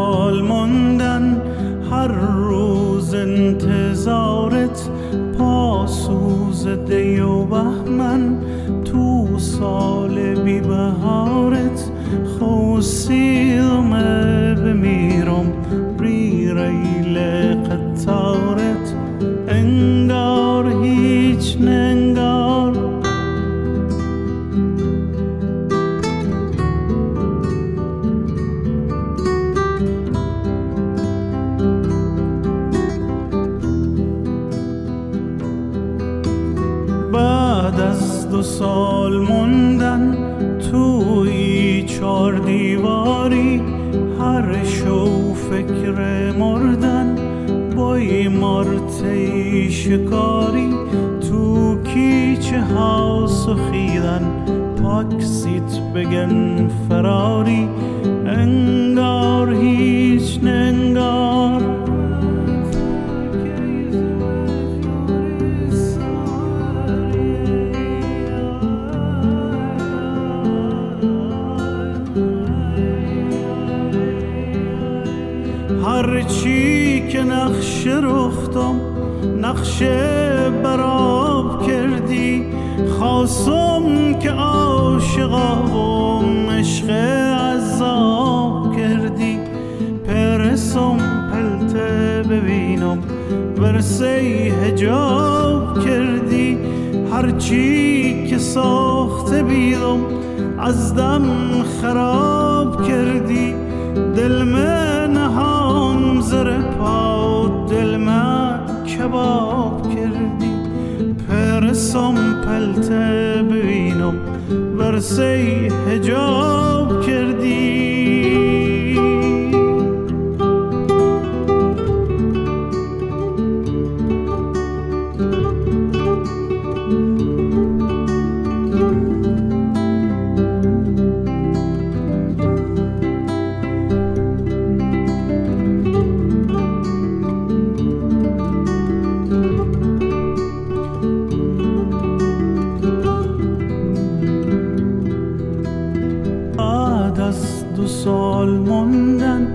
سال موندن، هر روز انتظارت پاسوز دی و بهمن، تو سال بی بهارت خوصیدم بمیرم ری ریل قطارت، انگار هیچ ننگار. بعد از 2 سال موندن توی 4 دیواری، هر شو فکر مردن بای مارتی شکاری، تو کیچه ها سخیدن پاکسیت بگن فراری، انگار هیچ ننگار. هرچی که نقشه رختم نقشه براب کردی، خواستم که عاشقام عشق عذاب کردی، پرسم پلته ببینم ورسه حجاب کردی، هرچی که ساخته بیدم از دم خراب کردی، دل من هم زر پا دل من کباب کردی، پرسم پلته ببینم ورسه حجاب کردی. از 2 سال موندن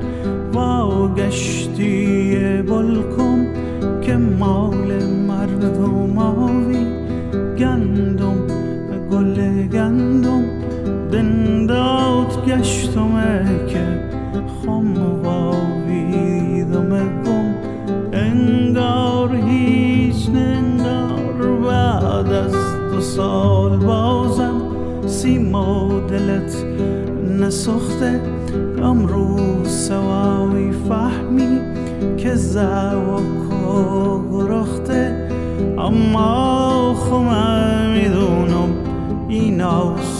واگشتی بلکم که مال مردماوی، گندم گل گندم دندات گشتم که خم واویدم گم، انگار هیچ ننگار. بعد از 2 سال بازم سیما دلت نسخته، امروز سواوی فهمی که زوکا گرخته، اما خمه میدونم این